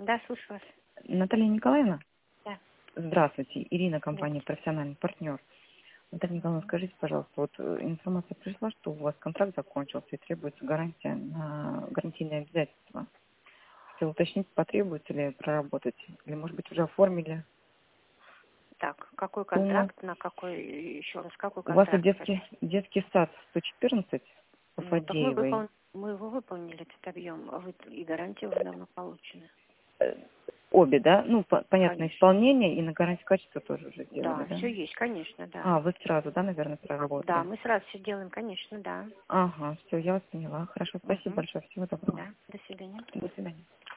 Да, слушаю вас. Наталья Николаевна? Да. Здравствуйте. Ирина, компания Здравствуйте. «Профессиональный партнер». Наталья Николаевна, скажите, пожалуйста, вот информация пришла, что у вас контракт закончился и требуется гарантия на гарантийные обязательства. Хотела уточнить, потребуется ли проработать, или, может быть, уже оформили Так, какой сумму. контракт, на какой, еще раз, какой У вас и контракт? детский сад 114 по Ну, так мы, Фадеевой. мы его выполнили, этот объем, и гарантия уже давно получена. Э, Обе, да? Ну, понятно, Конечно. исполнение и на гарантию качества тоже уже сделали, Да, да? все есть, конечно, да. А, вы сразу, да, наверное, Да, проработали? мы сразу все делаем, конечно, да. Ага, все, я вас поняла. Хорошо, спасибо Угу. большое. Всего доброго. Да, до свидания. До свидания.